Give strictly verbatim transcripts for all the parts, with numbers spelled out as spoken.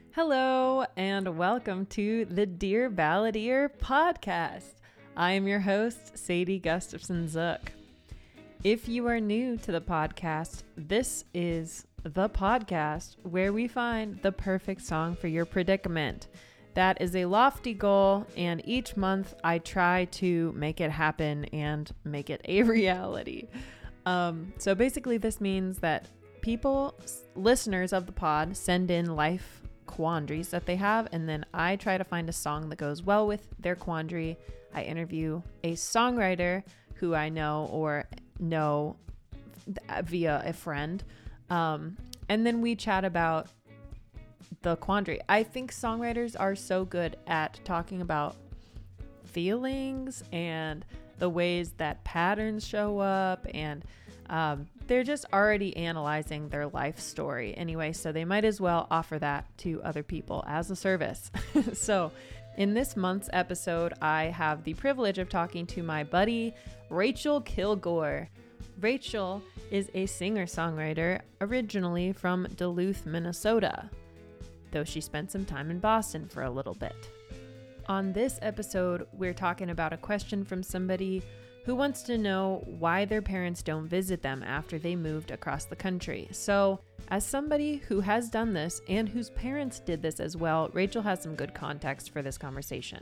Hello, and welcome to the Dear Balladeer podcast. I am your host, Sadie Gustafson Zook. If you are new to the podcast, this is the podcast where we find the perfect song for your predicament. That is a lofty goal, and each month I try to make it happen and make it a reality. Um, so basically, this means that people, listeners of the pod, send in life quandaries that they have, and then I try to find a song that goes well with their quandary. I interview a songwriter who I know or know via a friend, um, and then we chat about the quandary. I think songwriters are so good at talking about feelings and the ways that patterns show up, and um, they're just already analyzing their life story anyway, so they might as well offer that to other people as a service. So in this month's episode, I have the privilege of talking to my buddy, Rachel Kilgore. Rachel is a singer-songwriter originally from Duluth, Minnesota, though she spent some time in Boston for a little bit. On this episode, we're talking about a question from somebody who wants to know why their parents don't visit them after they moved across the country. So, as somebody who has done this and whose parents did this as well, Rachel has some good context for this conversation.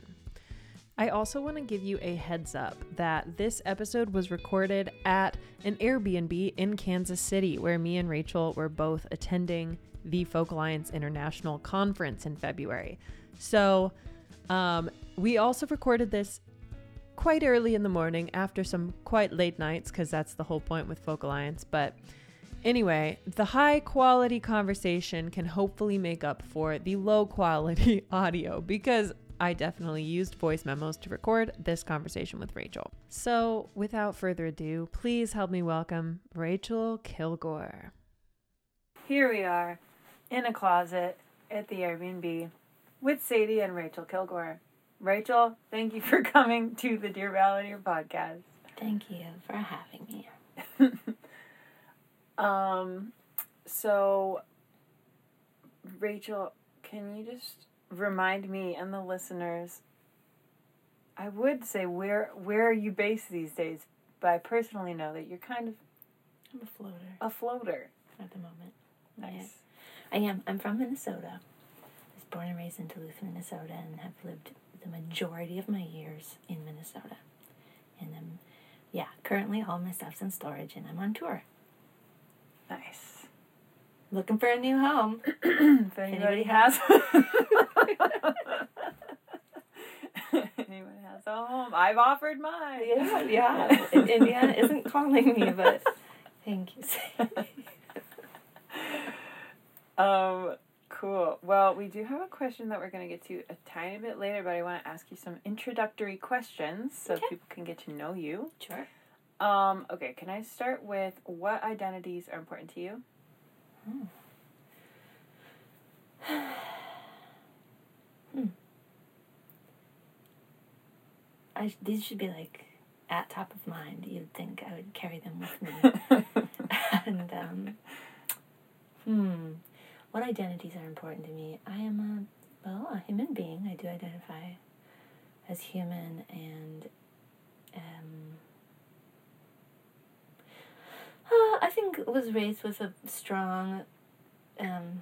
I also want to give you a heads up that this episode was recorded at an Airbnb in Kansas City, where me and Rachel were both attending the Folk Alliance International Conference in February. So, um, we also recorded this quite early in the morning after some quite late nights, because that's the whole point with Folk Alliance. But anyway, the high quality conversation can hopefully make up for the low quality audio, because I definitely used voice memos to record this conversation with Rachel. So without further ado, please help me welcome Rachel Kilgore. Here we are in a closet at the Airbnb with Sadie and Rachel Kilgore. Rachel, thank you for coming to the Dear Balladeer podcast. Thank you for having me. um, so, Rachel, can you just remind me and the listeners, I would say, where where are you based these days? But I personally know that you're kind of... I'm a floater. A floater. At the moment. Nice. I, I am. I'm from Minnesota. I was born and raised in Duluth, Minnesota, and have lived the majority of my years in Minnesota. And um, yeah, currently all my stuff's in storage and I'm on tour. Nice. Looking for a new home. If anybody has anyone has a home, I've offered mine. Yeah, yeah. Indiana isn't calling me, but thank you. um. Cool. Well, we do have a question that we're going to get to a tiny bit later, but I want to ask you some introductory questions so okay. people can get to know you. Sure. Um, okay, can I start with what identities are important to you? Hmm. hmm. I, these should be like at top of mind. You'd think I would carry them with me. and, um, hmm. What identities are important to me? I am a, well, a human being. I do identify as human, and um, uh, I think was raised with a strong, um,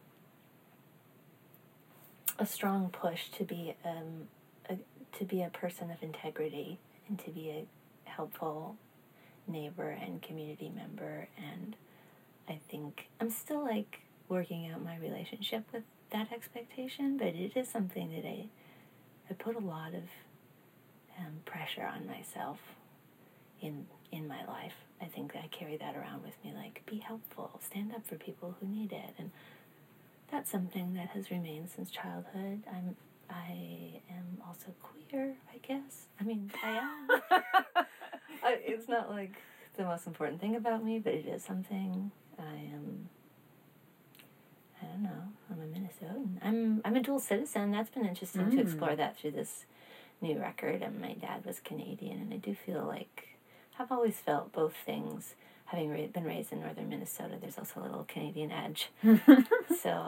a strong push to be um, a, to be a person of integrity and to be a helpful neighbor and community member, and I think I'm still like working out my relationship with that expectation, but it is something that I, I put a lot of um, pressure on myself in in my life. I think I carry that around with me, like, be helpful, stand up for people who need it, and that's something that has remained since childhood. I'm I am also queer, I guess. I mean, I am. I, it's not like the most important thing about me, but it is something. I am. I don't know. I'm a Minnesotan. I'm I'm a dual citizen. That's been interesting mm. to explore that through this new record. And my dad was Canadian, and I do feel like I've always felt both things. Having ra- been raised in northern Minnesota, there's also a little Canadian edge. So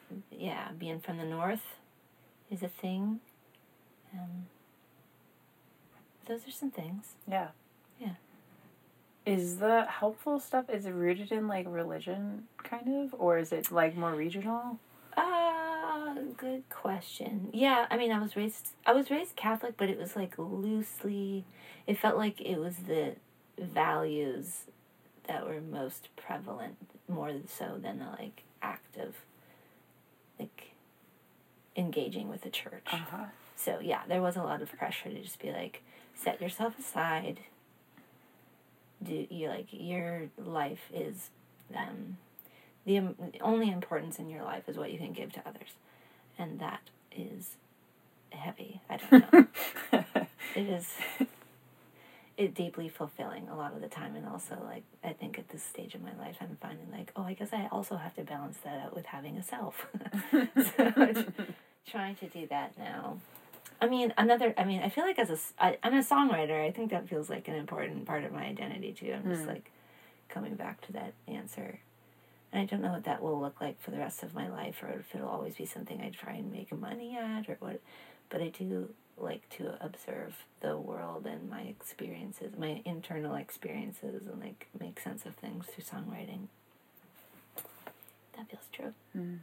yeah, being from the north is a thing. Um, those are some things. Yeah. Yeah. Is the helpful stuff, is it rooted in, like, religion, kind of? Or is it, like, more regional? Uh, good question. Yeah, I mean, I was raised, I was raised Catholic, but it was, like, loosely, it felt like it was the values that were most prevalent, more so than the, like, act of, like, engaging with the church. Uh-huh. So, yeah, there was a lot of pressure to just be, like, set yourself aside. Do you, like, your life is, um, the um, only importance in your life is what you can give to others. And that is heavy. I don't know. It is, it deeply fulfilling a lot of the time. And also, like, I think at this stage of my life, I'm finding, like, oh, I guess I also have to balance that out with having a self. So I'm trying to do that now. I mean, another, I mean, I feel like as a, I, I'm a songwriter. I think that feels like an important part of my identity, too. I'm just, mm. like, coming back to that answer. And I don't know what that will look like for the rest of my life, or if it'll always be something I try and make money at, or what. But I do like to observe the world and my experiences, my internal experiences, and, like, make sense of things through songwriting. That feels true. Mm.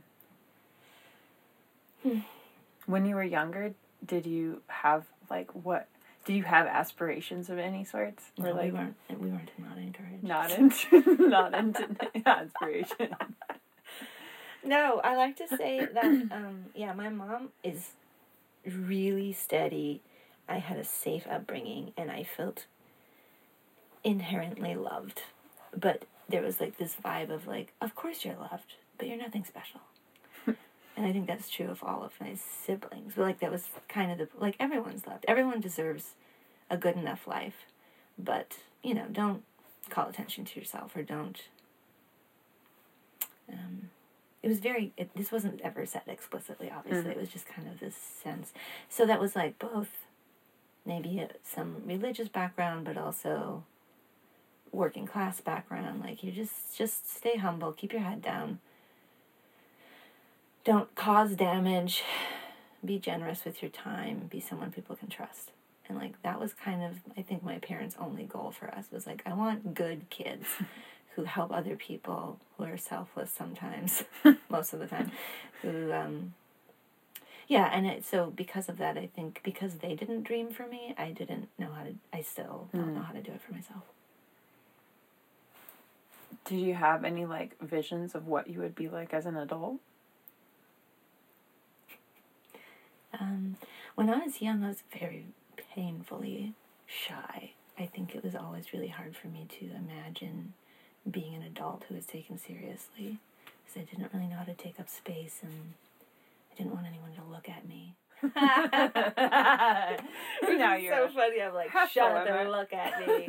Hmm. When you were younger, did you have, like, what, do you have aspirations of any sorts? No, or, like, we weren't, we weren't not encouraged. Not into, not into aspiration. No, I like to say that, um, yeah, my mom is really steady. I had a safe upbringing, and I felt inherently loved. But there was, like, this vibe of, like, of course you're loved, but you're nothing special. And I think that's true of all of my siblings. But, like, that was kind of the, like, everyone's loved. Everyone deserves a good enough life. But, you know, don't call attention to yourself, or don't, um, it was very, it, this wasn't ever said explicitly, obviously. Mm-hmm. It was just kind of this sense. So that was, like, both maybe a, some religious background, but also working class background. Like, you just, just stay humble, keep your head down. Don't cause damage, be generous with your time, be someone people can trust. And, like, that was kind of, I think, my parents' only goal for us was, like, I want good kids who help other people, who are selfless sometimes, most of the time, who, um, yeah, and it, so because of that, I think, because they didn't dream for me, I didn't know how to, I still don't mm. know how to do it for myself. Did you have any, like, visions of what you would be like as an adult? Um, when I was young, I was very painfully shy. I think it was always really hard for me to imagine being an adult who was taken seriously, because I didn't really know how to take up space, and I didn't want anyone to look at me. Now you're so funny. I'm like, shut up and look at me.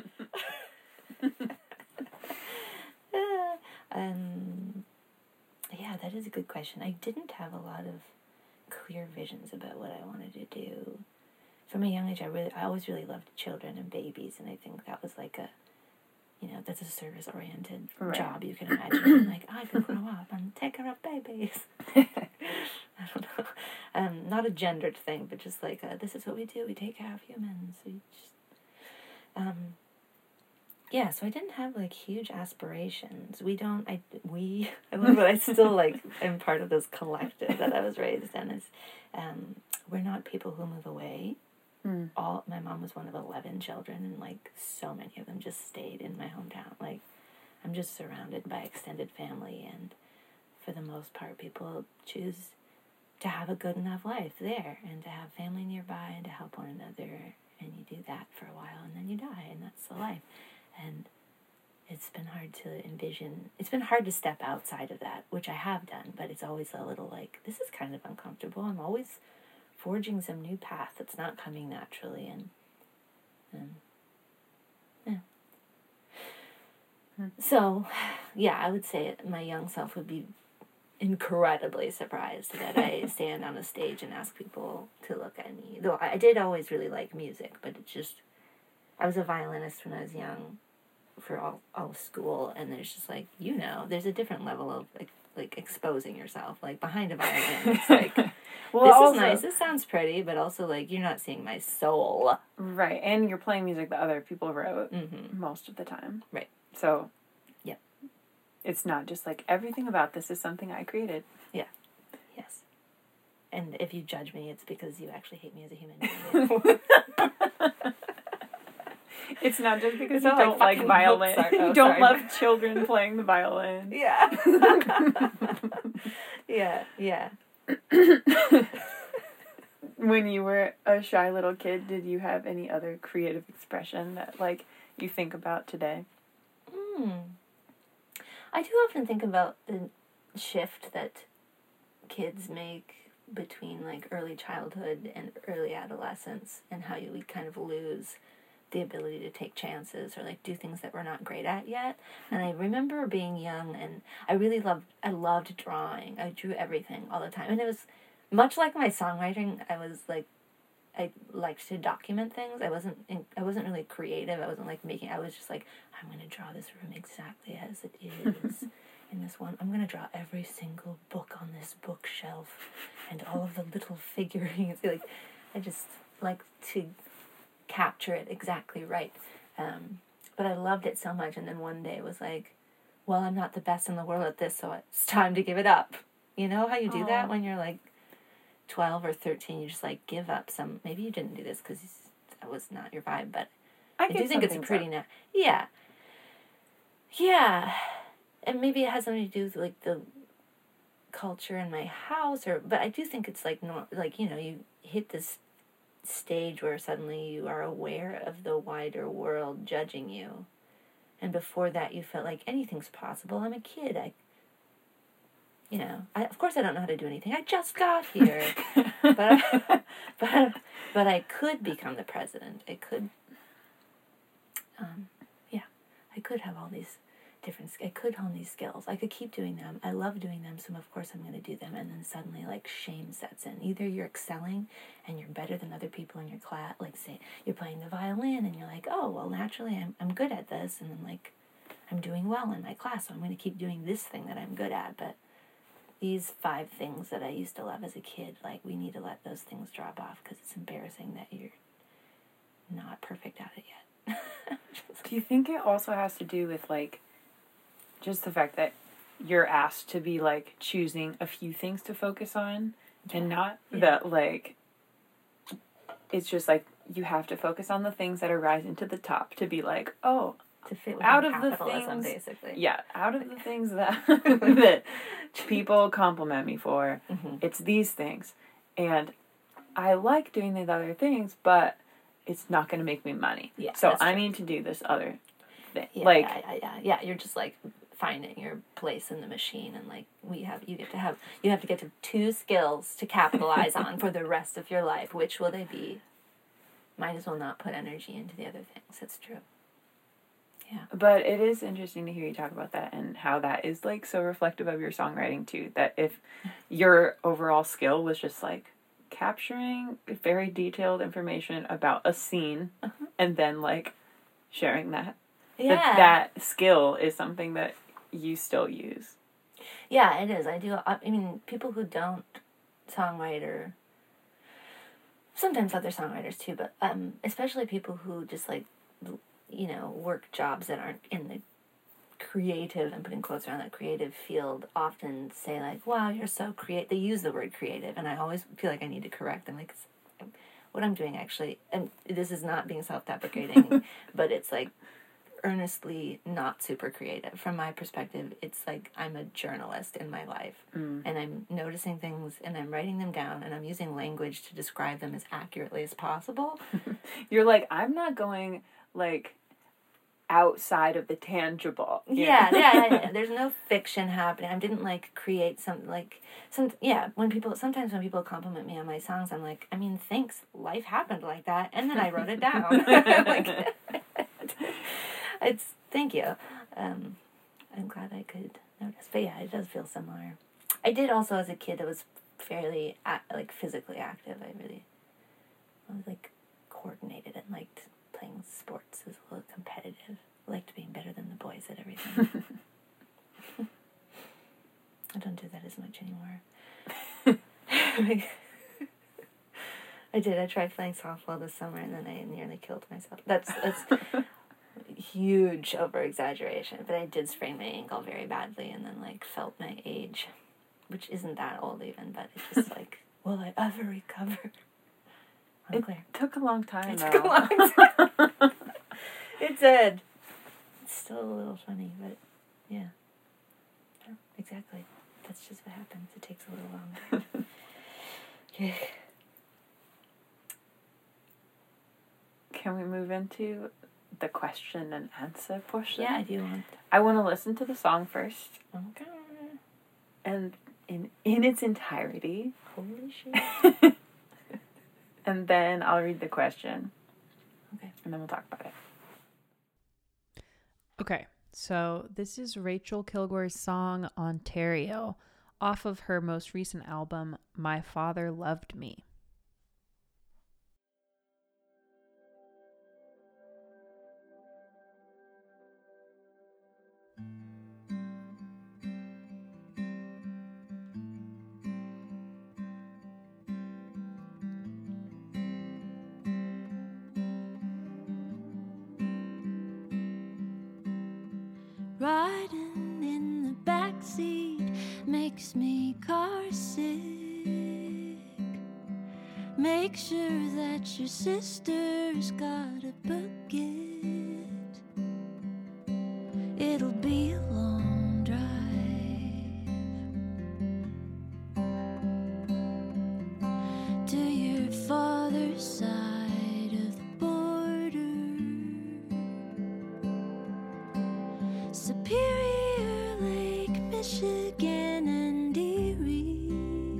um, yeah, that is a good question. I didn't have a lot of clear visions about what I wanted to do. From a young age, I really, I always really loved children and babies, and I think that was like a, you know, that's a service-oriented right. job you can imagine. Like, I can grow up and take care of babies. I don't know. Um, not a gendered thing, but just like, a, this is what we do. We take care of humans. We just, um, yeah, so I didn't have, like, huge aspirations. We don't, I, we, I love it, I still, like, am part of this collective that I was raised in. Is, um, we're not people who move away. Mm. All, my mom was one of eleven children, and, like, so many of them just stayed in my hometown. Like, I'm just surrounded by extended family, and for the most part, people choose to have a good enough life there, and to have family nearby, and to help one another, and you do that for a while, and then you die, and that's the life. And it's been hard to envision, it's been hard to step outside of that, which I have done, but it's always a little like, this is kind of uncomfortable. I'm always forging some new path that's not coming naturally, and, and yeah. Hmm. So, yeah, I would say my young self would be incredibly surprised that I stand on a stage and ask people to look at me. Though I did always really like music, but it just, I was a violinist when I was young for all, all of school, and there's just like, you know, there's a different level of like like exposing yourself, like behind a violin. It's like, well, this also, is nice, this sounds pretty, but also like you're not seeing my soul. Right, and you're playing music that other people wrote Mm-hmm. most of the time. Right. So, yep. It's not just like everything about this is something I created. Yeah. Yes. And if you judge me, it's because you actually hate me as a human being. It's not just because It's you not don't like like fucking violin. books are- oh, You don't sorry. love children playing the violin. Yeah. yeah, yeah. When you were a shy little kid, did you have any other creative expression that, like, you think about today? Hmm. I do often think about the shift that kids make between, like, early childhood and early adolescence, and how you we kind of lose the ability to take chances or, like, do things that we're not great at yet. And I remember being young, and I really loved, I loved drawing. I drew everything all the time. And it was much like my songwriting. I was, like, I liked to document things. I wasn't, in, I wasn't really creative. I wasn't, like, making, I was just, like, I'm going to draw this room exactly as it is. In this one, I'm going to draw every single book on this bookshelf and all of the little figurines. Like, I just like to capture it exactly right. Um, but I loved it so much, and then one day it was like, well, I'm not the best in the world at this, so it's time to give it up. You know how you do Aww. that when you're like twelve or thirteen? You just like give up some, maybe you didn't do this because that was not your vibe, but I, I do think it's a pretty, na- yeah. Yeah. And maybe it has something to do with like the culture in my house, or, but I do think it's like, no, like, you know, you hit this stage where suddenly you are aware of the wider world judging you. And before that, you felt like anything's possible. I'm a kid. I, you know, I, of course I don't know how to do anything. I just got here. but, I, but, but I could become the president. I could, um, yeah, I could have all these different, I could hone these skills. I could keep doing them. I love doing them, so of course I'm going to do them. And then suddenly, like, shame sets in. Either you're excelling and you're better than other people in your class. Like, say, you're playing the violin and you're like, oh, well, naturally I'm, I'm good at this. And then, like, I'm doing well in my class, so I'm going to keep doing this thing that I'm good at. But these five things that I used to love as a kid, like, we need to let those things drop off because it's embarrassing that you're not perfect at it yet. Do you think it also has to do with, like, just the fact that you're asked to be, like, choosing a few things to focus on, yeah. and not yeah. that, like, it's just, like, you have to focus on the things that are rising to the top to be like, oh, to fit out of the things, basically. Yeah, out of the things that, that people compliment me for, mm-hmm. it's these things. And I like doing these other things, but it's not going to make me money. Yeah, so I true. need to do this other thing. Yeah, like, yeah, yeah, yeah, yeah. You're just, like, finding your place in the machine, and, like, we have you get to have you have to get to two skills to capitalize on for the rest of your life. Which will they be? Might as well not put energy into the other things. That's true. Yeah. But it is interesting to hear you talk about that and how that is, like, so reflective of your songwriting too. That if your overall skill was just, like, capturing very detailed information about a scene, uh-huh. and then, like, sharing that, yeah, that that skill is something that you still use. Yeah, it is. I do. I mean, people who don't songwrite, or sometimes other songwriters too, but um, especially people who just, like, you know, work jobs that aren't in the creative, and putting quotes around that creative field, often say, like, wow, you're so creative. They use the word creative, and I always feel like I need to correct them. Like, it's, what I'm doing actually, and this is not being self-deprecating, but it's, like, earnestly not super creative. From my perspective, it's like I'm a journalist in my life, mm. and I'm noticing things, and I'm writing them down, and I'm using language to describe them as accurately as possible. You're like, I'm not going, like, outside of the tangible. Yeah, yeah, yeah, yeah. There's no fiction happening. I didn't, like, create some, like, some, yeah, when people, sometimes when people compliment me on my songs, I'm like, I mean, thanks, life happened like that, and then I wrote it down. Like, it's, thank you. Um, I'm glad I could notice. But yeah, it does feel similar. I did also, as a kid, that was fairly, like, physically active. I really, I was, like, coordinated and liked playing sports. It was a little competitive. I liked being better than the boys at everything. I don't do that as much anymore. I did. I tried playing softball this summer, and then I nearly killed myself. That's that's huge over-exaggeration, but I did sprain my ankle very badly, and then, like, felt my age, which isn't that old even, but it's just like, will I ever recover? Unclear. It took a long time, It though. took a long time. It did. It's still a little funny, but yeah. yeah. Exactly. That's just what happens. It takes a little longer. Okay. Can we move into the question and answer portion? Yeah, I do want. I want to listen to the song first. Okay. And in in its entirety. Holy shit. And then I'll read the question. Okay. And then we'll talk about it. Okay, so this is Rachel Kilgore's song Ontario off of her most recent album, My Father Loved Me. Riding in the backseat makes me car sick. Make sure that your sister's got a bucket. It'll be a long drive to your father's side of the border. Superior, Lake Michigan, and Erie.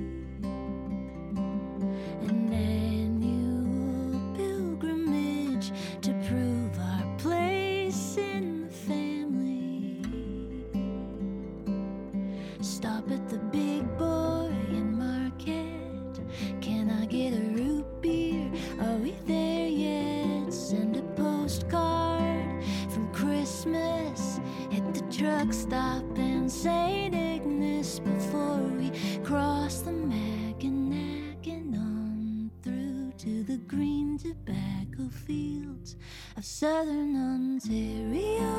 An annual pilgrimage to prove our place in the family. Stop at the big boy in Marquette. Can I get a root beer? Are we there yet? Send a postcard from Christmas. Hit the truck stop in Saint Ignace before we cross the Mackinac and on through to the green tobacco fields of southern Ontario.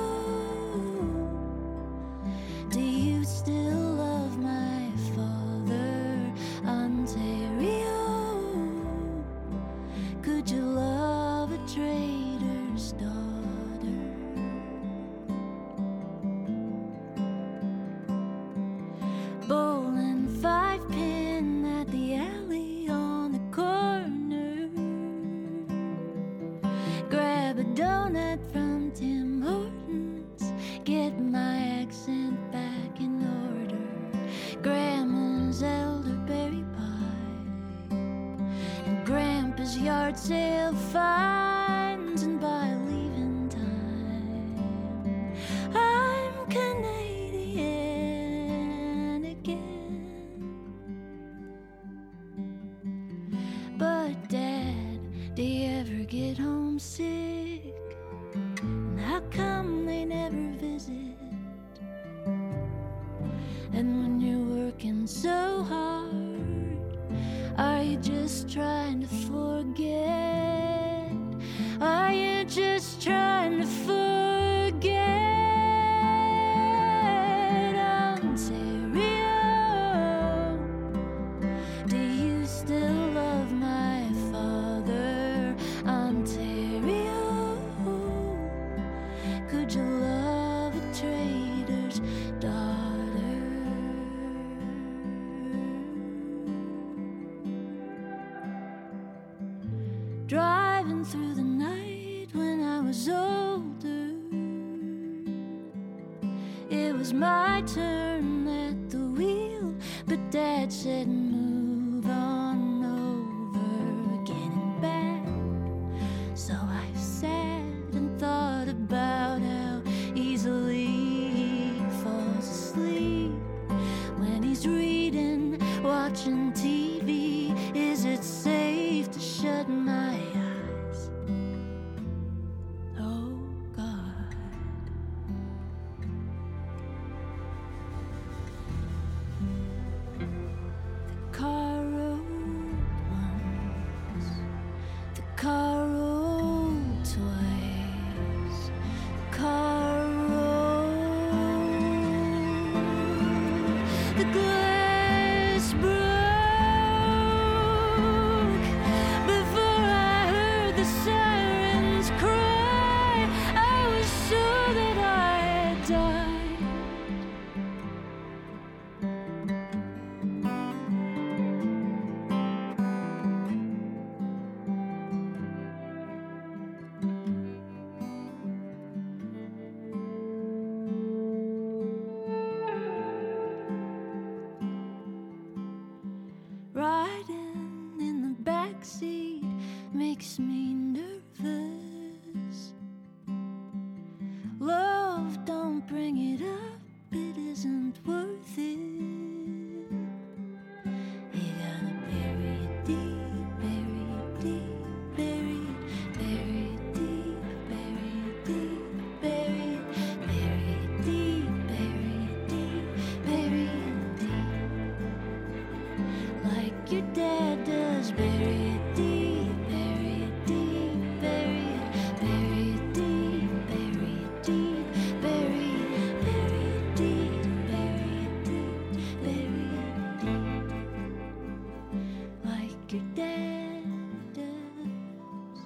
Do you still love my father, Ontario? Could you love a trader's daughter? Bowling five pin at the alley on the corner. Grab a donut from Tim Hortons. Get my accent back in order. Grandma's elderberry pie and Grandpa's yard sale finds. And by leaving time, I'm Canadian. But Dad, do you ever get homesick? And how come they never visit? And when you're working so hard, are you just trying to forget? Are you just trying to forget? Ontario, do you still love my father, Ontario? Could you love a trader's daughter? Driving through the night when I was older, it was my turn at the wheel, but Dad said move on over, getting back. So I sat and thought about how easily he falls asleep when he's reading, watching T V. Is it safe to shut my eyes? Oh God. makes me nervous. Love, don't bring it up, it isn't worth it. You gotta bury it deep, bury it deep, bury it, bury it deep, bury it deep, bury it, bury it deep, bury it deep, bury it deep. Like your dad does, bury it deep, bury it deep, bury it, bury it deep, bury it deep, bury it, bury it deep, bury it deep, bury it deep. Like your dad does.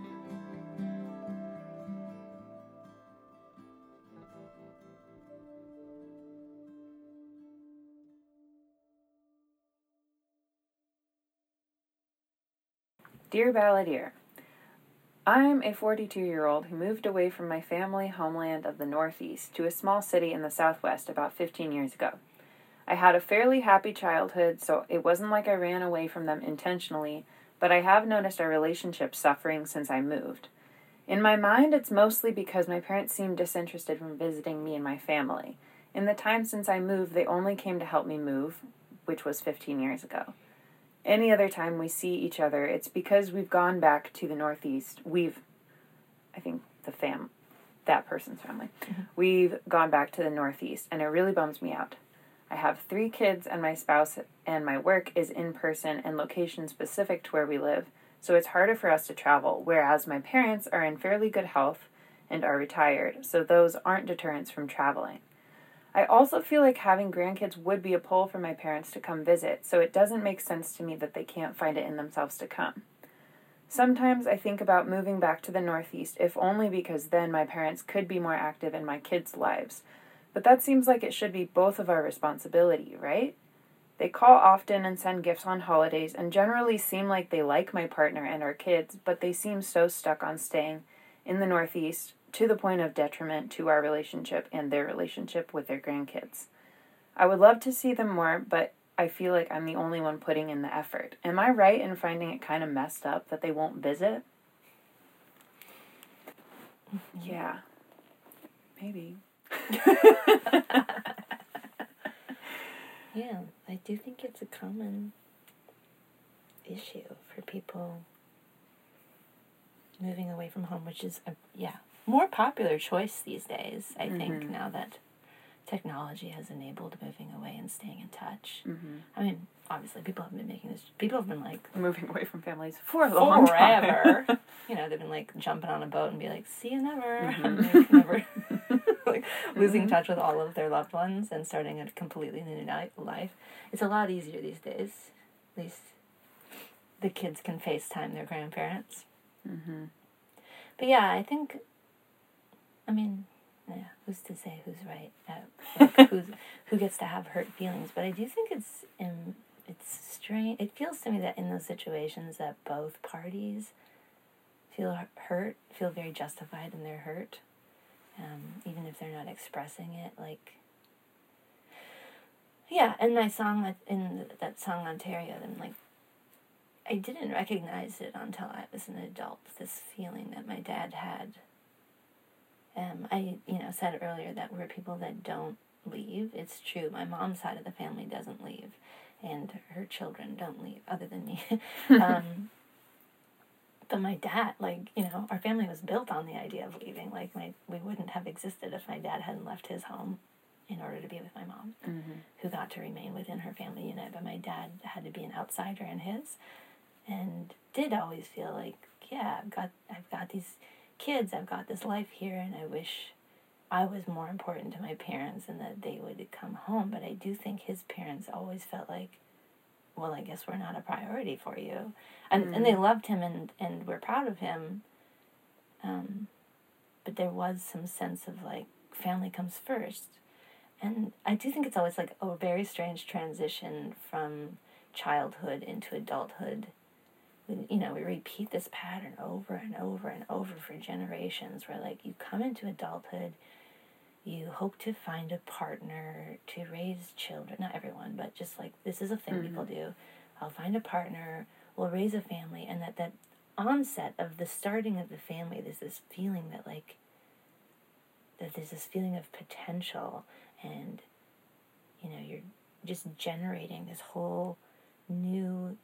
Dear Balladeer, I'm a forty-two-year-old who moved away from my family homeland of the Northeast to a small city in the Southwest about fifteen years ago. I had a fairly happy childhood, so it wasn't like I ran away from them intentionally, but I have noticed our relationship suffering since I moved. In my mind, it's mostly because my parents seemed disinterested from visiting me and my family. In the time since I moved, they only came to help me move, which was fifteen years ago. Any other time we see each other, it's because we've gone back to the Northeast. We've, I think the fam, that person's family, mm-hmm. We've gone back to the Northeast, and it really bums me out. I have three kids, and my spouse and my work is in person and location specific to where we live, so it's harder for us to travel, whereas my parents are in fairly good health and are retired, so those aren't deterrents from traveling. I also feel like having grandkids would be a pull for my parents to come visit, so it doesn't make sense to me that they can't find it in themselves to come. Sometimes I think about moving back to the Northeast, if only because then my parents could be more active in my kids' lives. But that seems like it should be both of our responsibility, right? They call often and send gifts on holidays and generally seem like they like my partner and our kids, but they seem so stuck on staying in the Northeast to the point of detriment to our relationship and their relationship with their grandkids. I would love to see them more, but I feel like I'm the only one putting in the effort. Am I right in finding it kind of messed up that they won't visit? Yeah. Maybe. Yeah, I do think it's a common issue for people moving away from home, which is a, yeah, more popular choice these days, I mm-hmm. think, now that technology has enabled moving away and staying in touch. Mm-hmm. I mean, obviously, people have been making this, people have been, like... moving away from families for a long forever. time. You know, they've been, like, jumping on a boat and be like, see you never. Mm-hmm. Like, never... like, mm-hmm. losing touch with all of their loved ones and starting a completely new life. It's a lot easier these days. At least the kids can FaceTime their grandparents. Mm-hmm. But yeah, I think, I mean, yeah, who's to say who's right? Uh, like who's, who gets to have hurt feelings? But I do think it's in, it's strange. It feels to me that in those situations that both parties feel hurt, feel very justified in their hurt, um, even if they're not expressing it. Like, yeah, and my song, in that song Ontario, then like, I didn't recognize it until I was an adult, this feeling that my dad had. Um, I, you know, said earlier that we're people that don't leave. It's true. My mom's side of the family doesn't leave, and her children don't leave, other than me. um, but my dad, like, you know, our family was built on the idea of leaving. Like, my we wouldn't have existed if my dad hadn't left his home in order to be with my mom, mm-hmm. who got to remain within her family unit. But my dad had to be an outsider in his. And did always feel like, yeah, I've got I've got these kids, I've got this life here, and I wish I was more important to my parents and that they would come home. But I do think his parents always felt like, well, I guess we're not a priority for you. And mm-hmm. and they loved him and, and were proud of him. Um, but there was some sense of, like, family comes first. And I do think it's always, like, a very strange transition from childhood into adulthood. You know, we repeat this pattern over and over and over for generations where, like, you come into adulthood, you hope to find a partner to raise children. Not everyone, but just, like, this is a thing mm-hmm. people do. I'll find a partner, we'll raise a family, and that, that onset of the starting of the family, there's this feeling that, like, that there's this feeling of potential, and, you know, you're just generating this whole new,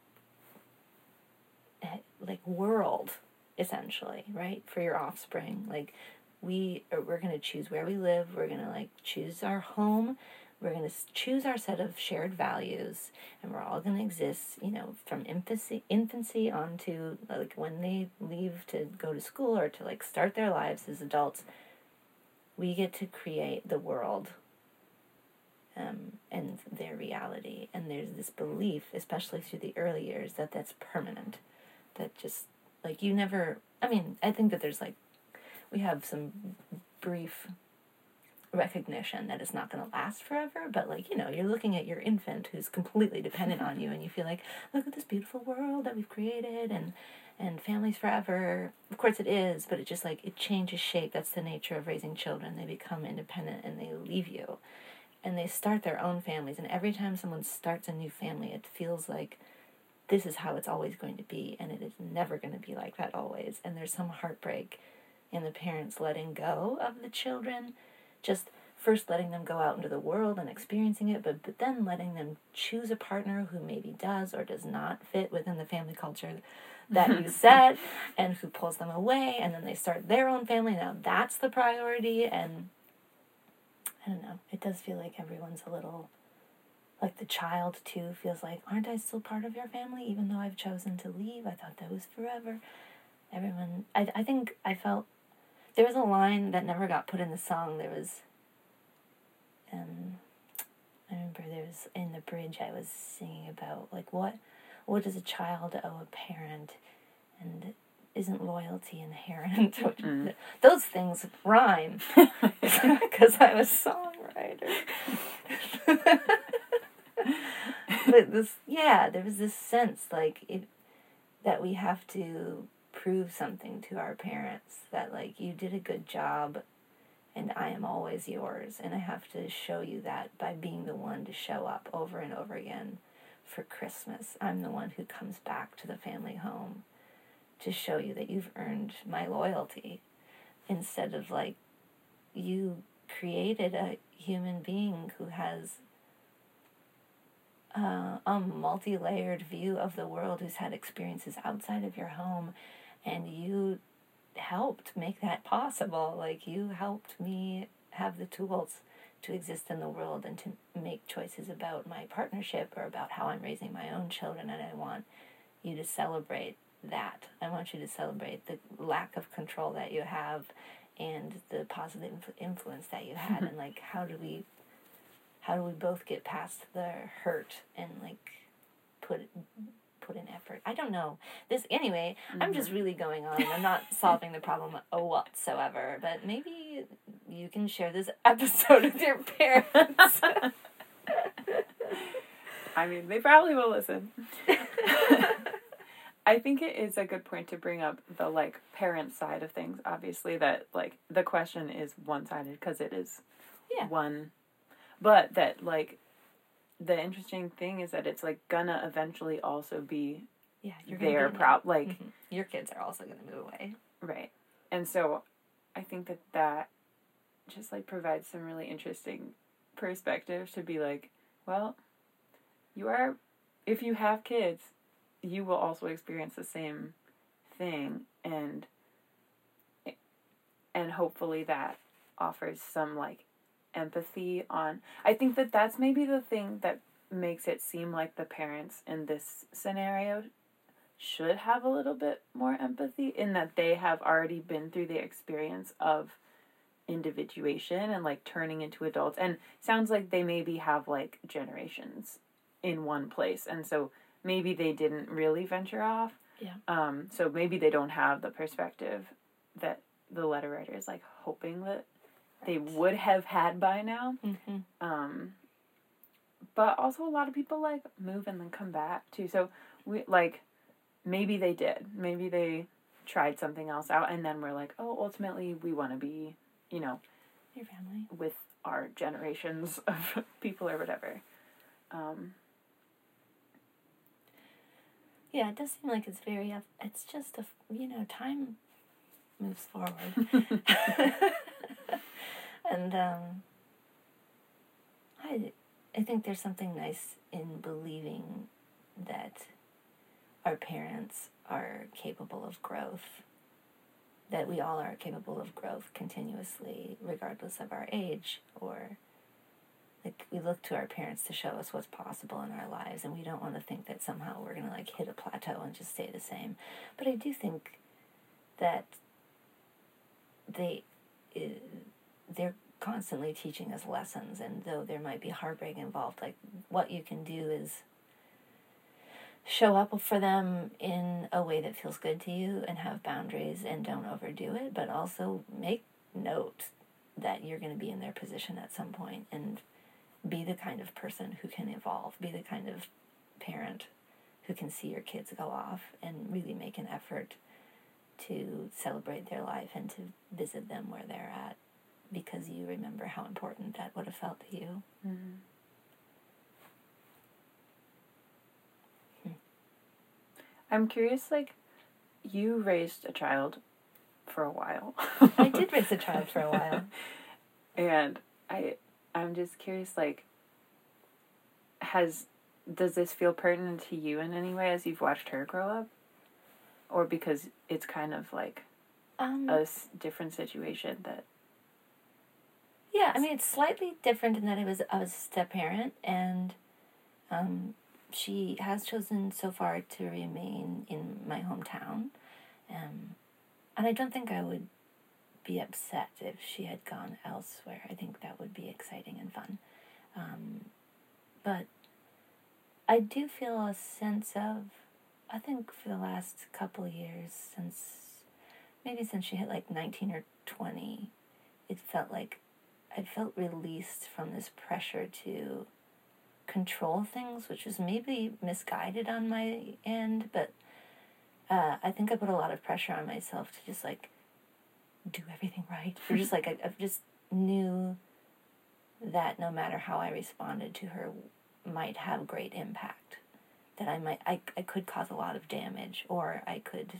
like, world, essentially, right, for your offspring. Like, we are, we're going to choose where we live, we're going to, like, choose our home, we're going to choose our set of shared values, and we're all going to exist, you know, from infancy infancy on to, like, when they leave to go to school or to, like, start their lives as adults. We get to create the world um, and their reality. And there's this belief, especially through the early years, that that's permanent. That just, like, you never, I mean, I think that there's, like, we have some brief recognition that it's not going to last forever, but, like, you know, you're looking at your infant who's completely dependent on you, and you feel like, look at this beautiful world that we've created, and and families forever. Of course it is, but it just, like, it changes shape. That's the nature of raising children. They become independent and they leave you, and they start their own families, and every time someone starts a new family, it feels like this is how it's always going to be, and it is never going to be like that always. And there's some heartbreak in the parents letting go of the children, just first letting them go out into the world and experiencing it, but, but then letting them choose a partner who maybe does or does not fit within the family culture that you set, and who pulls them away, and then they start their own family. Now that's the priority, and I don't know, it does feel like everyone's a little, like, the child too feels like, aren't I still part of your family even though I've chosen to leave? I thought that was forever. Everyone, I, I think I felt, there was a line that never got put in the song. There was, um, I remember there was, in the bridge I was singing about, like, what, what does a child owe a parent, and isn't loyalty inherent? Mm. Those things rhyme, because I'm a songwriter. But this, yeah, there was this sense, like, it, that we have to prove something to our parents, that, like, you did a good job and I am always yours, and I have to show you that by being the one to show up over and over again for Christmas. I'm the one who comes back to the family home to show you that you've earned my loyalty, instead of, like, you created a human being who has uh, a multi-layered view of the world, who's had experiences outside of your home, and you helped make that possible. Like, you helped me have the tools to exist in the world and to make choices about my partnership or about how I'm raising my own children, and I want you to celebrate that. I want you to celebrate the lack of control that you have and the positive influence that you had. And, like, how do we how do we both get past the hurt and, like, put put in effort? I don't know. This, anyway, mm-hmm. I'm just really going on. I'm not solving the problem whatsoever, but maybe you can share this episode with your parents. I mean, they probably will listen. I think it is a good point to bring up the, like, parent side of things. Obviously, that, like, the question is one-sided because it is yeah. one. But that, like, the interesting thing is that it's, like, gonna eventually also be yeah, you're their problem. Like, mm-hmm. your kids are also gonna move away. Right. And so I think that that just, like, provides some really interesting perspective to be like, well, you are, if you have kids, you will also experience the same thing, and and hopefully that offers some, like, empathy on, I think that that's maybe the thing that makes it seem like the parents in this scenario should have a little bit more empathy, in that they have already been through the experience of individuation and, like, turning into adults, and sounds like they maybe have, like, generations in one place, and so maybe they didn't really venture off. Yeah. Um, so maybe they don't have the perspective that the letter writer is, like, hoping that they would have had by now. Mm-hmm. Um, but also a lot of people, like, move and then come back too. So we, like, maybe they did. Maybe they tried something else out, and then we're like, oh, ultimately we want to be, you know, your family with our generations of people or whatever. Um, Yeah, it does seem like it's very, it's just, a you know, time moves forward. And um, I, I think there's something nice in believing that our parents are capable of growth, that we all are capable of growth continuously, regardless of our age, or like we look to our parents to show us what's possible in our lives, and we don't want to think that somehow we're going to like hit a plateau and just stay the same. But I do think that they, they're constantly teaching us lessons, and though there might be heartbreak involved, like what you can do is show up for them in a way that feels good to you and have boundaries and don't overdo it, but also make note that you're going to be in their position at some point and be the kind of person who can evolve, be the kind of parent who can see your kids go off and really make an effort to celebrate their life and to visit them where they're at, because you remember how important that would have felt to you. Mm-hmm. I'm curious, like, you raised a child for a while. I did raise a child for a while. And I, I'm just curious, like, has, does this feel pertinent to you in any way as you've watched her grow up? Or because it's kind of like um, a s- different situation that... Yeah, I mean, it's slightly different in that I was, I was a step-parent, and um, she has chosen so far to remain in my hometown. Um, and I don't think I would be upset if she had gone elsewhere. I think that would be exciting and fun. Um, but I do feel a sense of, I think for the last couple of years, since, maybe since she hit like nineteen or twenty, it felt like I felt released from this pressure to control things, which was maybe misguided on my end, but uh, I think I put a lot of pressure on myself to just like do everything right. Or just like I, I just knew that no matter how I responded to her might have great impact. That I might I, I could cause a lot of damage, or I could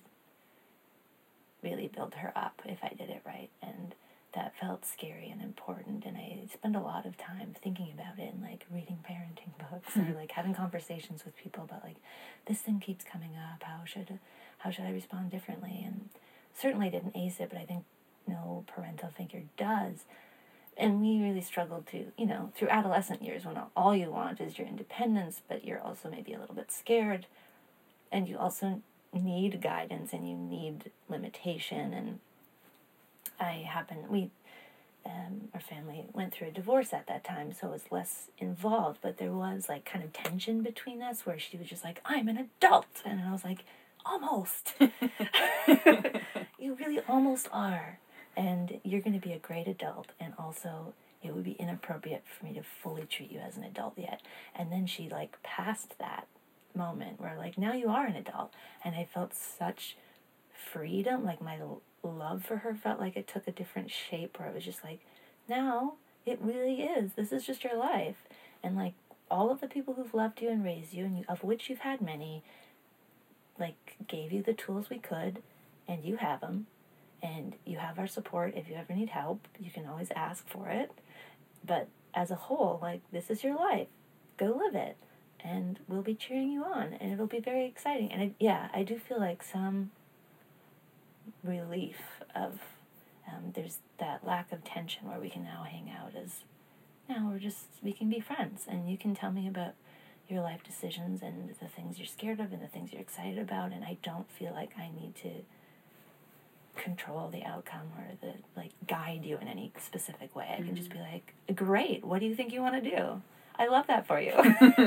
really build her up if I did it right. And that felt scary and important, and I spent a lot of time thinking about it and like reading parenting books or like having conversations with people about like, this thing keeps coming up, how should how should I respond differently? And certainly didn't ace it, but I think no parental figure does. And we really struggled to, you know, through adolescent years when all you want is your independence, but you're also maybe a little bit scared, and you also need guidance and you need limitation. And I happened, we, um, our family went through a divorce at that time, so it was less involved, but there was like kind of tension between us where she was just like, I'm an adult. And I was like, almost. You really almost are. And you're going to be a great adult, and also it would be inappropriate for me to fully treat you as an adult yet. And then she like passed that moment where like, now you are an adult. And I felt such freedom, like my love for her felt like it took a different shape, where it was just like, now it really is, this is just your life. And like all of the people who've loved you and raised you, and you, of which you've had many, like gave you the tools we could, and you have them, and you have our support. If you ever need help, you can always ask for it. But as a whole, like, this is your life, go live it, and we'll be cheering you on, and it'll be very exciting. And I, yeah, I do feel like some relief of, um, there's that lack of tension where we can now hang out as, now we're just, we can be friends, and you can tell me about your life decisions and the things you're scared of and the things you're excited about, and I don't feel like I need to control the outcome or the, like, guide you in any specific way. I can mm-hmm. just be like, great, what do you think you want to do? I love that for you.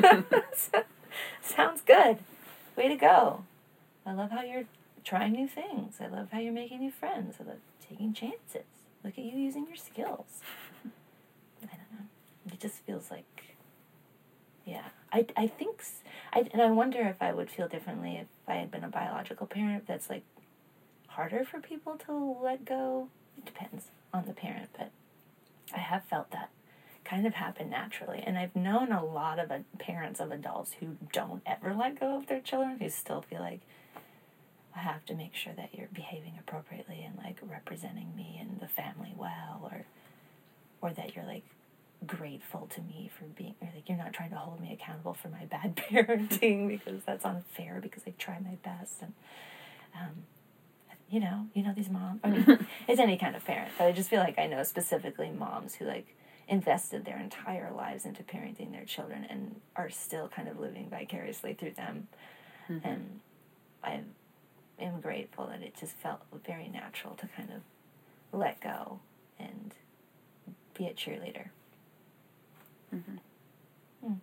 Sounds good. Way to go. I love how you're trying new things. I love how you're making new friends. I love taking chances. Look at you using your skills. I don't know. It just feels like, yeah. I, I think, I, and I wonder if I would feel differently if I had been a biological parent. That's like harder for people to let go. It depends on the parent, but I have felt that kind of happen naturally. And I've known a lot of uh, parents of adults who don't ever let go of their children, who still feel like, I have to make sure that you're behaving appropriately and, like, representing me and the family well, or or that you're, like, grateful to me for being, or, like, you're not trying to hold me accountable for my bad parenting because that's unfair because I try my best. And, um, you know, you know these moms, I mean, it's any kind of parent, but I just feel like I know specifically moms who, like, invested their entire lives into parenting their children and are still kind of living vicariously through them. Mm-hmm. And I am grateful that it just felt very natural to kind of let go and be a cheerleader. Mm-hmm. Mm.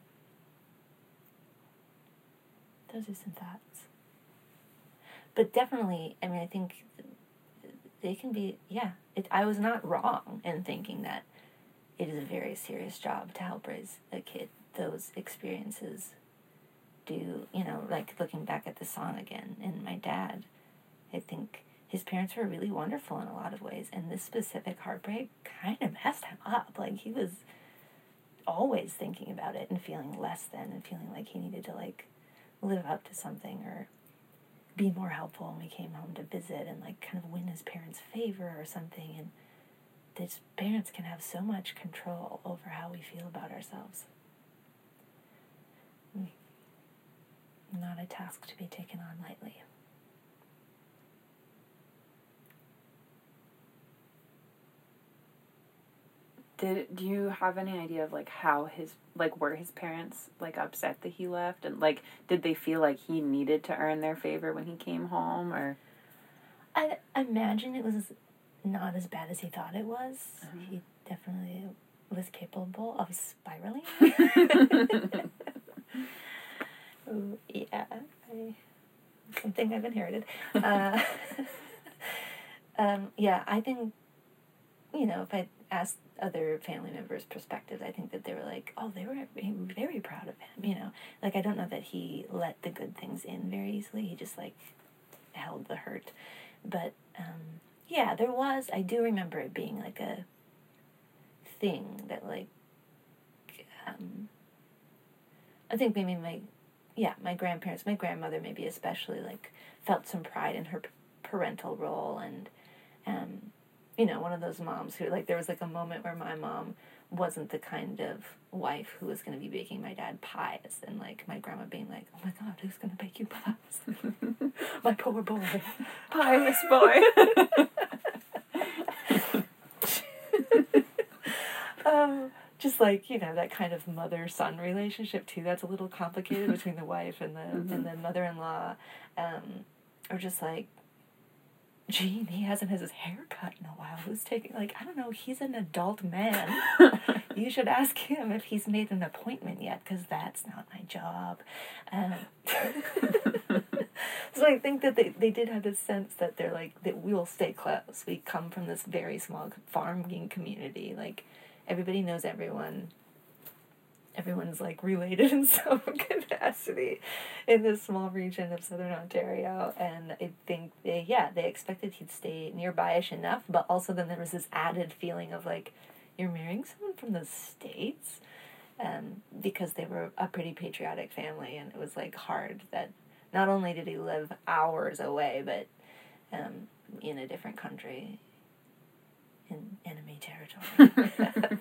Those are some thoughts. But definitely, I mean, I think they can be, yeah, it, I was not wrong in thinking that it is a very serious job to help raise a kid. Those experiences do, you know, like looking back at the song again, and my dad, I think his parents were really wonderful in a lot of ways, and this specific heartbreak kind of messed him up. Like, he was always thinking about it and feeling less than and feeling like he needed to, like, live up to something or be more helpful when we came home to visit and, like, kind of win his parents' favor or something. And these parents can have so much control over how we feel about ourselves. Not a task to be taken on lightly. Did do you have any idea of, like, how his, like, were his parents, like, upset that he left? And, like, did they feel like he needed to earn their favor when he came home, or? I imagine it was not as bad as he thought it was. Uh-huh. He definitely was capable of spiraling. Ooh, yeah, I, something I've inherited. Uh, um, yeah, I think, you know, if I asked other family members' perspectives, I think that they were like, oh, they were very proud of him, you know. Like, I don't know that he let the good things in very easily. He just, like, held the hurt. But, um, yeah, there was, I do remember it being, like, a thing that, like, um, I think maybe my, yeah, my grandparents, my grandmother maybe especially, like, felt some pride in her parental role, and, um, you know, one of those moms who, like, there was, like, a moment where my mom wasn't the kind of wife who was going to be baking my dad pies, and, like, my grandma being like, oh my God, who's going to bake you pies? My poor boy. Pieless boy. um, just, like, you know, that kind of mother-son relationship, too, that's a little complicated between the wife and the, mm-hmm. and the mother-in-law, um, or just, like, Gene, he hasn't had his hair cut in a while. Who's taking, like, I don't know, he's an adult man. You should ask him if he's made an appointment yet, because that's not my job. Um, so I think that they, they did have this sense that they're like, that we'll stay close. We come from this very small farming community. Like, everybody knows everyone. Everyone's, like, related in some capacity in this small region of southern Ontario. And I think they, yeah, they expected he'd stay nearby-ish enough, but also then there was this added feeling of, like, you're marrying someone from the States? Um, because they were a pretty patriotic family, and it was, like, hard that not only did he live hours away, but um, in a different country, in enemy territory.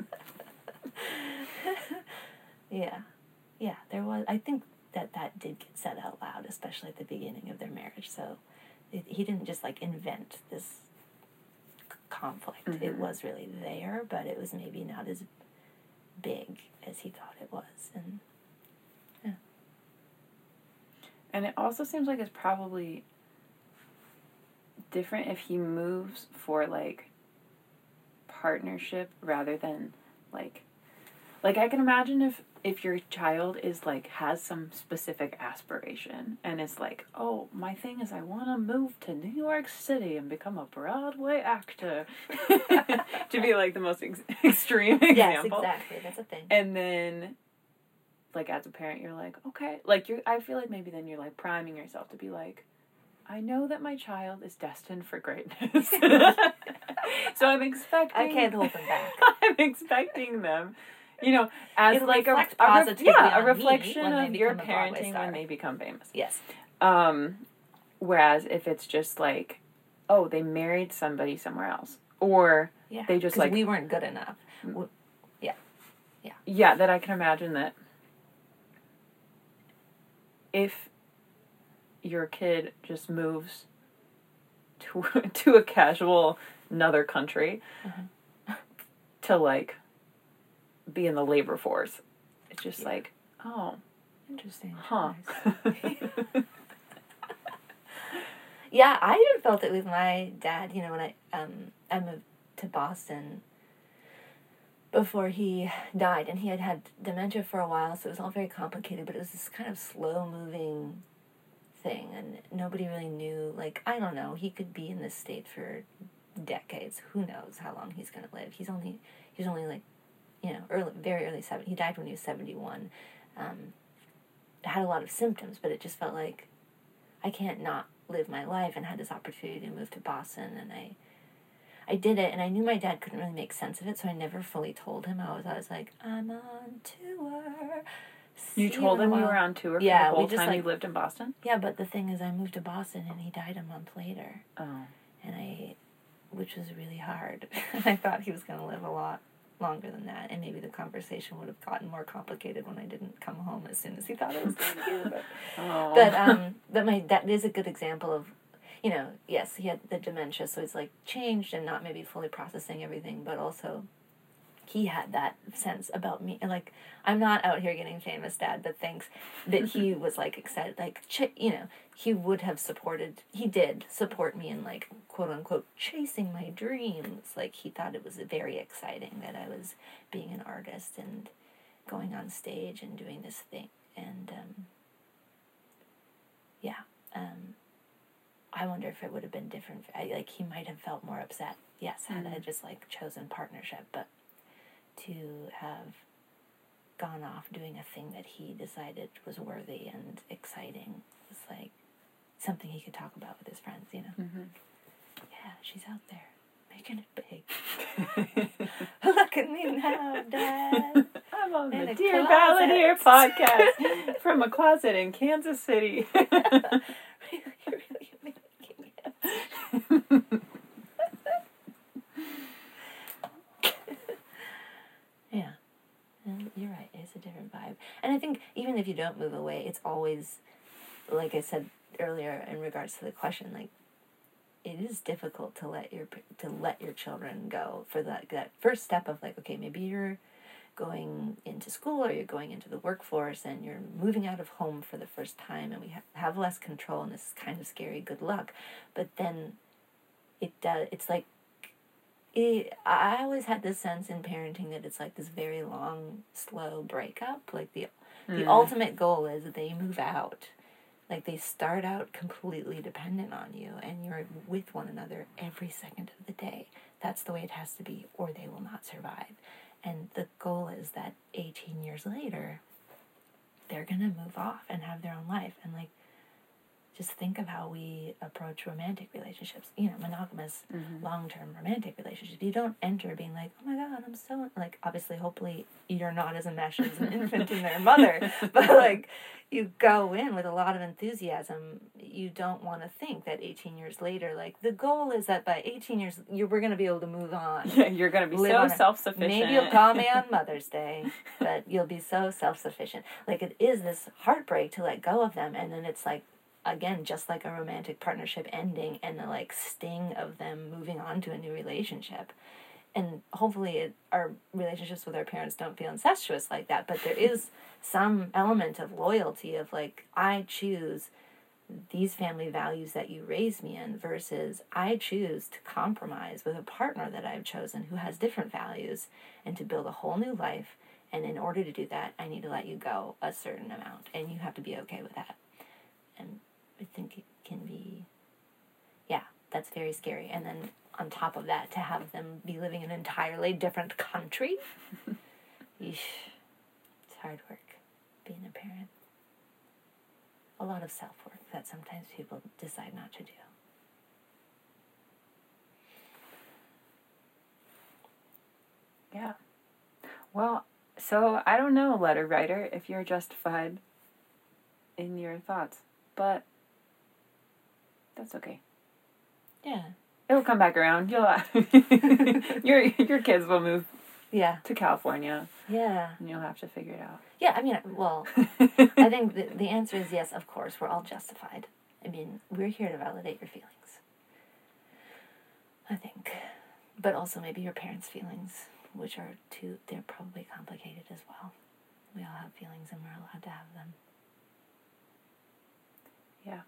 Yeah, yeah, there was, I think that that did get said out loud, especially at the beginning of their marriage, so it, he didn't just, like, invent this c- conflict. Mm-hmm. It was really there, but it was maybe not as big as he thought it was, and, yeah. And it also seems like it's probably different if he moves for, like, partnership rather than, like, like, I can imagine if, if your child is, like, has some specific aspiration and is like, oh, my thing is I want to move to New York City and become a Broadway actor. To be, like, the most ex- extreme example. Yes, exactly. That's a thing. And then, like, as a parent, you're like, okay. Like, you're, I feel like maybe then you're, like, priming yourself to be like, I know that my child is destined for greatness. So I'm expecting... I can't hold them back. I'm expecting them, you know, as It'll like a, reflect a, re- positively yeah, a on me reflection when they of your become a Broadway parenting star. when they become famous. Yes. Um, whereas if it's just like, oh, they married somebody somewhere else, or Yeah. they just 'Cause like we weren't good enough. We- yeah, that I can imagine that if your kid just moves to to a casual another country Mhm. to like be in the labor force, it's just Yeah. like, oh, Interesting. huh. Nice. Yeah, I even felt it with my dad. You know, when I um I moved to Boston before he died, and he had had dementia for a while, so it was all very complicated. But it was this kind of slow moving thing, and nobody really knew. Like, I don't know. He could be in this state for decades. Who knows how long he's going to live? He's only he's only like, you know, early, very early seven. He died when he was seventy one. Um, had a lot of symptoms, but it just felt like I can't not live my life, and had this opportunity to move to Boston, and I I did it, and I knew my dad couldn't really make sense of it, so I never fully told him. I was always like, I'm on tour. See You told in a him you while." were on tour for Yeah, the we whole just, time like- you lived in Boston? Yeah, but the thing is, I moved to Boston, and he died a month later, Oh. and I, which was really hard. I thought he was going to live a lot longer than that, and maybe the conversation would have gotten more complicated when I didn't come home as soon as he thought I was going to. But Oh. but um, but my dad is a good example of, you know, yes, he had the dementia, so he's like changed and not maybe fully processing everything, but also he had that sense about me. And like, I'm not out here getting famous, Dad, but thanks that he was like excited, like, ch- you know, he would have supported, he did support me in like, quote unquote, chasing my dreams. Like, he thought it was very exciting that I was being an artist and going on stage and doing this thing. And, um, yeah, um, I wonder if it would have been different. I, like, he might have felt more upset, yes, had I just, like, chosen partnership. But to have gone off doing a thing that he decided was worthy and exciting was, like, something he could talk about with his friends, you know? Mm-hmm. Yeah, she's out there, making it big. Look at me now, Dad. I'm on In the a Dear closet. Balladeer podcast from a closet in Kansas City. Really, really making it. Yeah, and you're right. It's a different vibe, and I think even if you don't move away, it's always, like I said earlier in regards to the question, like, it is difficult to let your to let your children go for that that first step of like, okay, maybe you're going into school or you're going into the workforce and you're moving out of home for the first time, and we ha- have less control, and this is kind of scary. Good luck, but then it does. It's like. It, I always had this sense in parenting that it's like this very long, slow breakup. Like the the Mm. ultimate goal is that they move out. Like they start out completely dependent on you, and you're with one another every second of the day. That's the way it has to be, or they will not survive. And the goal is that eighteen years later, they're gonna move off and have their own life. And like, just think of how we approach romantic relationships, you know, monogamous, Mhm. long-term romantic relationships. You don't enter being like, oh my God, I'm so, like, obviously, hopefully, you're not as enmeshed as an infant in their mother, but, like, you go in with a lot of enthusiasm. You don't want to think that eighteen years later, like, the goal is that by eighteen years, you we're going to be able to move on. Yeah, you're going to be Live so on a- self-sufficient. Maybe you'll call me on Mother's Day, but you'll be so self-sufficient. Like, it is this heartbreak to let go of them, and then it's like, again, just like a romantic partnership ending and the like sting of them moving on to a new relationship. And hopefully it, our relationships with our parents don't feel incestuous like that, but there is some element of loyalty of like, I choose these family values that you raised me in versus I choose to compromise with a partner that I've chosen who has different values and to build a whole new life. And in order to do that, I need to let you go a certain amount, and you have to be okay with that. And I think it can be, yeah, that's very scary. And then on top of that, to have them be living in an entirely different country, yeesh, it's hard work being a parent. A lot of of self-work that sometimes people decide not to do. Yeah. Well, so I don't know, letter writer, if you're justified in your thoughts, but that's okay. Yeah. It'll come back around. You'll your your kids will move Yeah. to California, Yeah. and you'll have to figure it out. Yeah, I mean, well, I think the, the answer is yes, of course. We're all justified. I mean, we're here to validate your feelings. I think. But also maybe your parents' feelings, which are too, they're probably complicated as well. We all have feelings and we're allowed to have them. Yeah.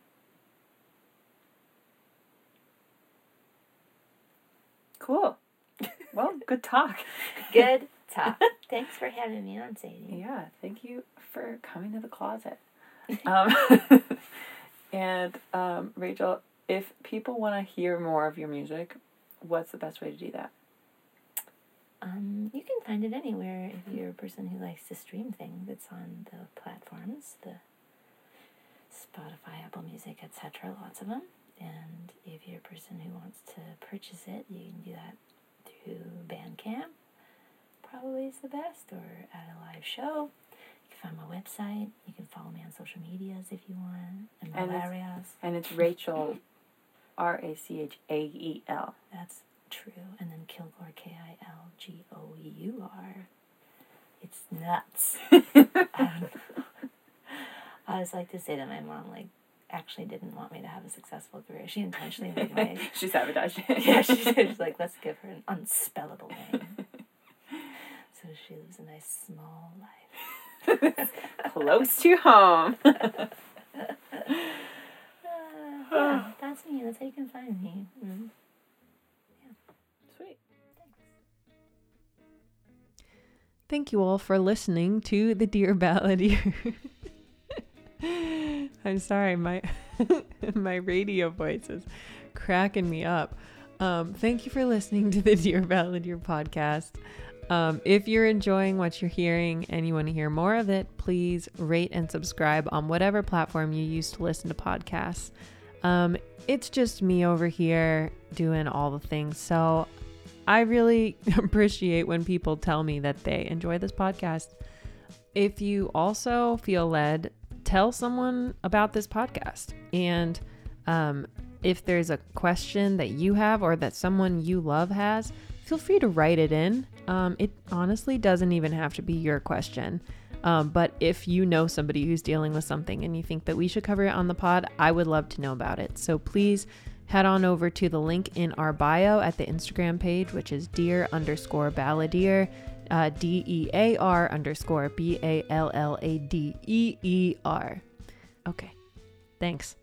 Cool. Well, good talk. Good talk. Thanks for having me on, Sadie. Yeah, thank you for coming to the closet. Um, and um, Rachel, if people want to hear more of your music, what's the best way to do that? Um, you can find it anywhere if you're a person who likes to stream things. It's on the platforms, the Spotify, Apple Music, et cetera. Lots of them. And if you're a person who wants to purchase it, you can do that through Bandcamp. Probably is the best, or at a live show. You can find my website. You can follow me on social medias if you want. And my And it's- areas. And it's Rachel, R A C H A E L. That's true. And then Kilgore, K I L G O E U R. It's nuts. I don't know. I always like to say that my mom, like, actually didn't want me to have a successful career. She intentionally made me. She sabotaged it. Yeah, she said, she's like, let's give her an unspellable name. So she lives a nice small life. Close to home. Uh, yeah, that's me. That's how you can find me. Mm. Sweet. Thank you all for listening to the Dear Balladeer. I'm sorry, my my radio voice is cracking me up. Um, thank you for listening to the Dear Balladeer podcast. Um, if you're enjoying what you're hearing and you want to hear more of it, please rate and subscribe on whatever platform you use to listen to podcasts. Um, it's just me over here doing all the things. So I really appreciate when people tell me that they enjoy this podcast. If you also feel led, tell someone about this podcast. And um, if there's a question that you have or that someone you love has, feel free to write it in. Um, it honestly doesn't even have to be your question. Um, but if you know somebody who's dealing with something and you think that we should cover it on the pod, I would love to know about it. So please head on over to the link in our bio at the Instagram page, which is dear underscore balladeer, uh, D E A R underscore B A L L A D E E R. Okay, thanks.